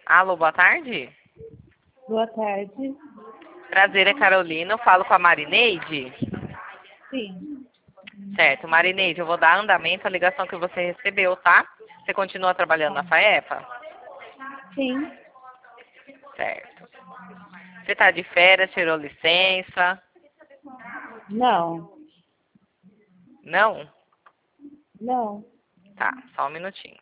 Alô, boa tarde. Boa tarde. Prazer, é Carolina. Eu falo com a Marineide. Sim. Certo, Marineide, eu vou dar andamento à ligação que você recebeu, tá? Você continua trabalhando na FAEPA? Sim. Certo. Você está de férias, tirou licença? Não. Não? Não. Tá, só um minutinho.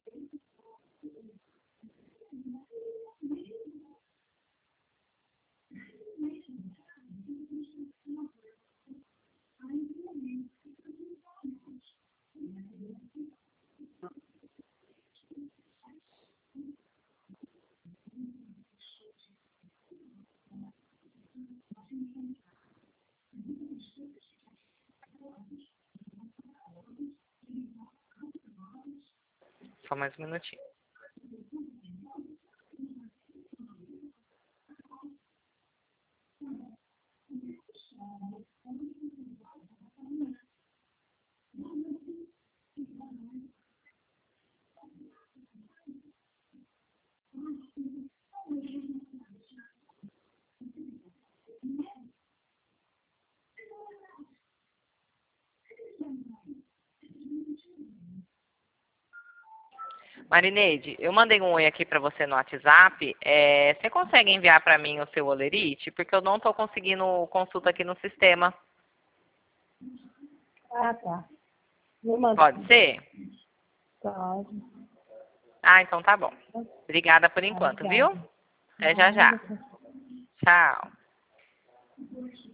Só mais um minutinho. Marineide, eu mandei um oi aqui para você no WhatsApp. Você consegue enviar para mim o seu olerite? Porque eu não estou conseguindo consulta aqui no sistema. Ah, tá. Me manda. Pode ser? Pode. Ah, então tá bom. Obrigada por enquanto, viu? Até já já. Tchau.